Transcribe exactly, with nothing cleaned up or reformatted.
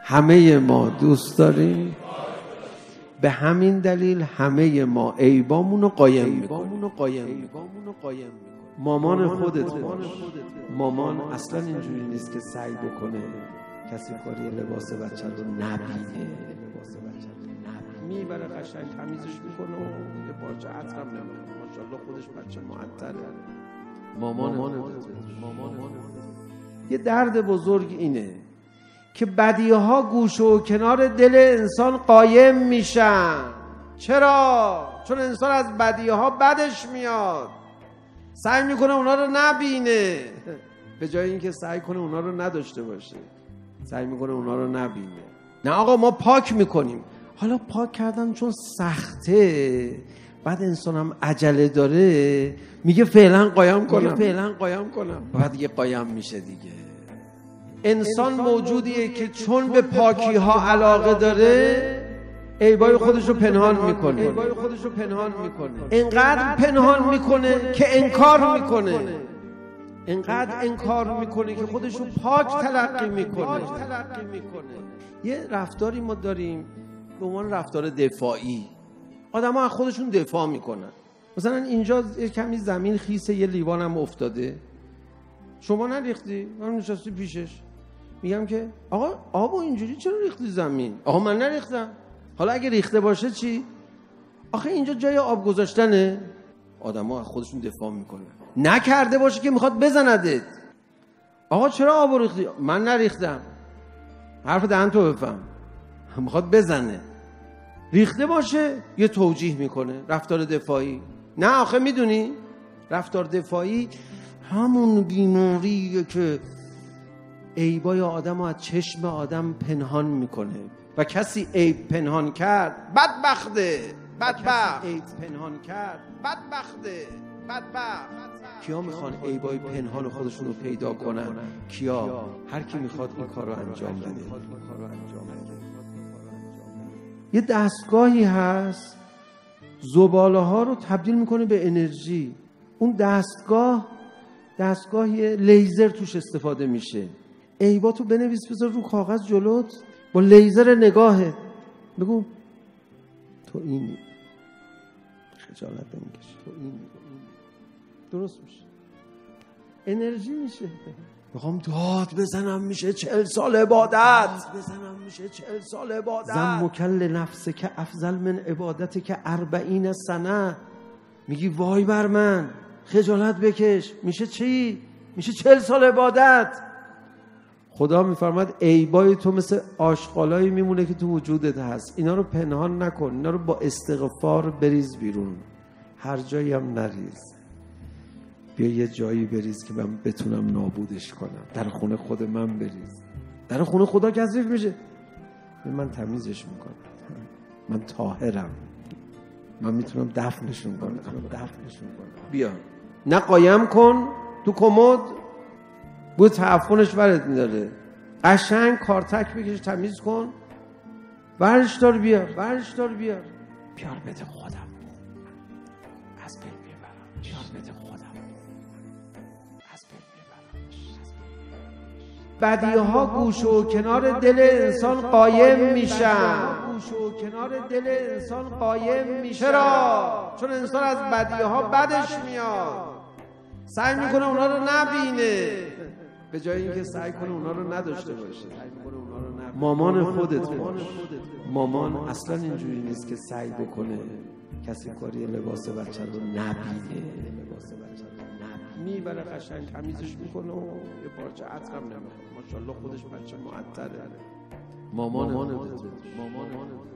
همه ما دوست داریم، به همین دلیل همه ما عیبامون رو قایم میکنیم. مامان خودت، مامان اصلا اینجوری نیست که سعی بکنه کسی کاری لباس بچه رو نبینه، میبره قشنگ تمیزش میکنه و یه پارچه عطرم نمیخوره، ماشاءالله خودش بچه معطره. مامان مامان یه درد بزرگ اینه که بدیها گوشه و کنار دل انسان قایم میشن. چرا؟ چون انسان از بدیها بدش میاد، سعی میکنه اونا رو نبینه، به جای اینکه سعی کنه اونا رو نداشته باشه سعی میکنه اونا رو نبینه. نه آقا ما پاک میکنیم. حالا پاک کردن چون سخته، بعد انسان هم عجله داره، میگه فعلا قایم کنم فعلا قایم کنم بعد دیگه قایم میشه دیگه. انسان موجودیه که چون به پاکی ها علاقه داره عیبای خودش رو پنهان میکنه عیبای خودش رو پنهان میکنه اینقدر پنهان میکنه که انکار میکنه اینقدر انکار میکنه که خودش رو پاک تلقی میکنه. یه رفتاری ما داریم به عنوان رفتار دفاعی. آدم ها از خودشون دفاع میکنن. مثلا اینجا یه کمی زمین خیسه، یه لیوان هم افتاده، شما نریختی، من نشستی پیشش، میگم که آقا آبو اینجوری چرا ریختی زمین؟ آقا من نریختم. حالا اگه ریخته باشه چی؟ آخه اینجا جای آب گذاشتنه. آدم ها از خودشون دفاع میکنن. نکرده باشه که میخواد بزندت. آقا چرا آبو ریختی؟ من نریختم. حرف دهن تو بفهم. میخواد بزنه. ریخته باشه یه توجیه میکنه، رفتار دفاعی. نه آخه میدونی رفتار دفاعی همون بیماریه که عیبای آدم رو از چشم آدم پنهان میکنه و کسی عیب پنهان کرد بدبخته. بدبخت عیب پنهان کرد بدبخته. بدبخت. کیا میخوان عیبای پنهان خودشون رو پیدا کنن؟ کیا؟ هر کی میخواد این کار رو انجام بده. یه دستگاهی هست زباله ها رو تبدیل میکنه به انرژی. اون دستگاه دستگاهی لیزر توش استفاده میشه. عیباتو بنویس بذار رو کاغذ جلوت، با لیزر نگاهه بگو تو این خجالت نمیکشی، تو این درست میشه، انرژی میشه. میخوام داد بزنم میشه چهل سال عبادت بزنم میشه چهل سال عبادت. زن مکل نفسه که افضل من عبادت که اربعین سنه. میگی وای بر من، خجالت بکش، میشه چی؟ میشه چهل سال عبادت. خدا میفرماد عیبای تو مثل آشغالایی میمونه که تو وجودت هست، اینا رو پنهان نکن، اینا رو با استغفار بریز بیرون. هر جایی هم نریز، بیا یه جایی بریز که من بتونم نابودش کنم. در خونه خود من بریز. در خونه خدا کثیف میشه، من تمیزش میکنم، من طاهرم، من میتونم دفنشون کنم دفنشون کنم بیا نه قایم کن تو کمد، بود تعفنش ورد میداره. قشنگ کارتک بکش تمیز کن، ورش دار بیار ورش دار بیار بیار بده خودم از بین میبرم. بیار بده خودم از بین میبرم. بدیها گوشه و کنار دل انسان قایم میشن. گوشه و کنار دل انسان قایم میشن. چرا؟ چون انسان از بدیها بدش میاد، سعی میکنه اونا رو نبینه، به جای اینکه سعی کنه اونا رو نداشته باشه. مامان خودت، مامان اصلا اینجوری نیست که سعی بکنه کسی کاری لباس بچه رو نبینه، میبره قشنگ تمیزش میکنه و یه پارچه عطرم نمیخوره، ماشاءالله خودش بچه معطره. مامان مامان